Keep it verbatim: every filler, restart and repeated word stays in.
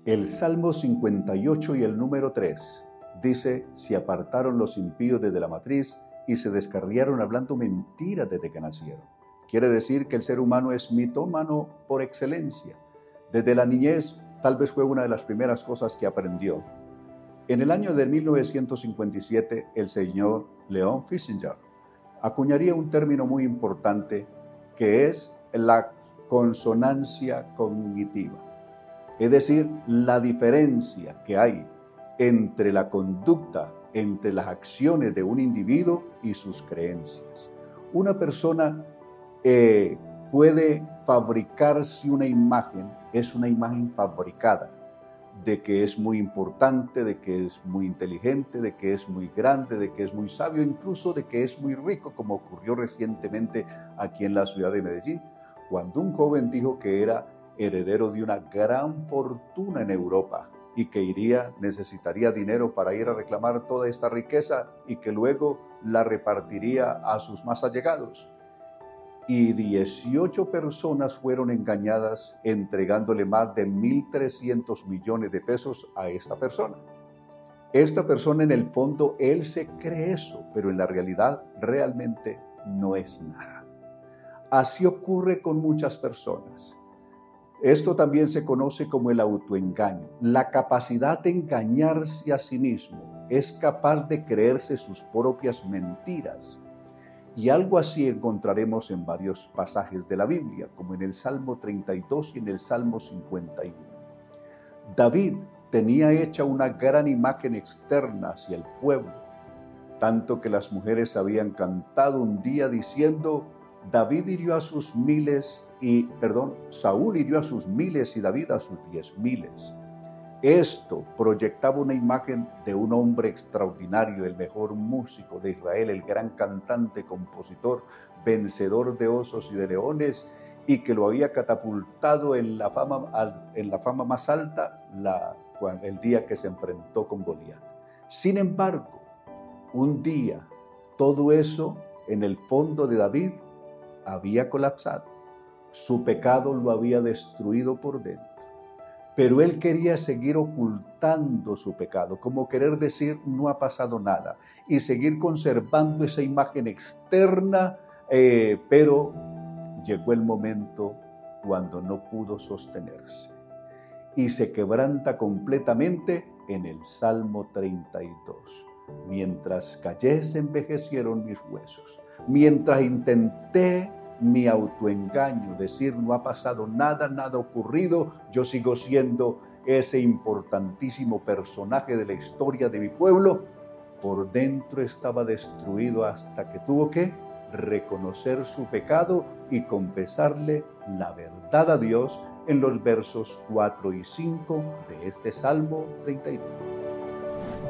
El Salmo cincuenta y ocho y el número tres dice: se apartaron los impíos desde la matriz y se descarriaron hablando mentiras desde que nacieron. Quiere decir que el ser humano es mitómano por excelencia. Desde la niñez tal vez fue una de las primeras cosas que aprendió. En el año de mil novecientos cincuenta y siete, el señor Leon Festinger acuñaría un término muy importante que es la consonancia cognitiva. Es decir, la diferencia que hay entre la conducta, entre las acciones de un individuo y sus creencias. Una persona eh, puede fabricarse una imagen, es una imagen fabricada, de que es muy importante, de que es muy inteligente, de que es muy grande, de que es muy sabio, incluso de que es muy rico, como ocurrió recientemente aquí en la ciudad de Medellín, cuando un joven dijo que era heredero de una gran fortuna en Europa y que iría, necesitaría dinero para ir a reclamar toda esta riqueza y que luego la repartiría a sus más allegados. Y dieciocho personas fueron engañadas entregándole más de mil trescientos millones de pesos a esta persona. Esta persona, en el fondo, él se cree eso, pero en la realidad realmente no es nada. Así ocurre con muchas personas. Esto también se conoce como el autoengaño. La capacidad de engañarse a sí mismo, es capaz de creerse sus propias mentiras. Y algo así encontraremos en varios pasajes de la Biblia, como en el Salmo treinta y dos y en el Salmo cincuenta y uno. David tenía hecha una gran imagen externa hacia el pueblo, tanto que las mujeres habían cantado un día diciendo: David hirió a sus miles y, perdón, Saúl hirió a sus miles y David a sus diez miles. Esto proyectaba una imagen de un hombre extraordinario, el mejor músico de Israel, el gran cantante, compositor, vencedor de osos y de leones, y que lo había catapultado en la fama, en la fama más alta la, el día que se enfrentó con Goliat. Sin embargo, un día, todo eso en el fondo de David había colapsado. Su pecado lo había destruido por dentro. Pero él quería seguir ocultando su pecado, como querer decir no ha pasado nada, y seguir conservando esa imagen externa, eh, pero llegó el momento cuando no pudo sostenerse y se quebranta completamente en el Salmo treinta y dos. Mientras callé se envejecieron mis huesos, mientras intenté mi autoengaño, decir no ha pasado nada, nada ha ocurrido, yo sigo siendo ese importantísimo personaje de la historia de mi pueblo, por dentro estaba destruido hasta que tuvo que reconocer su pecado y confesarle la verdad a Dios en los versos cuatro y cinco de este Salmo treinta y dos.